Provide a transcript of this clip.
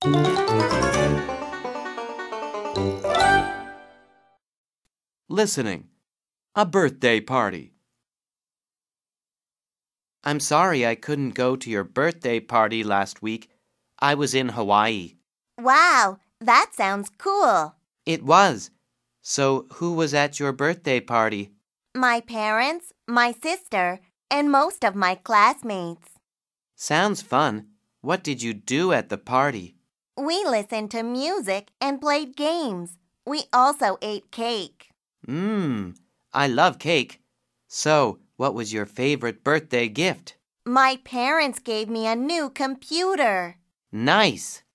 Listening. A birthday party. I'm sorry I couldn't go to your birthday party last week. I was in Hawaii. Wow, that sounds cool. It was. So who was at your birthday party? My parents, my sister, and most of my classmates. Sounds fun. What did you do at the party? We listened to music and played games. We also ate cake. I love cake. So, what was your favorite birthday gift? My parents gave me a new computer. Nice.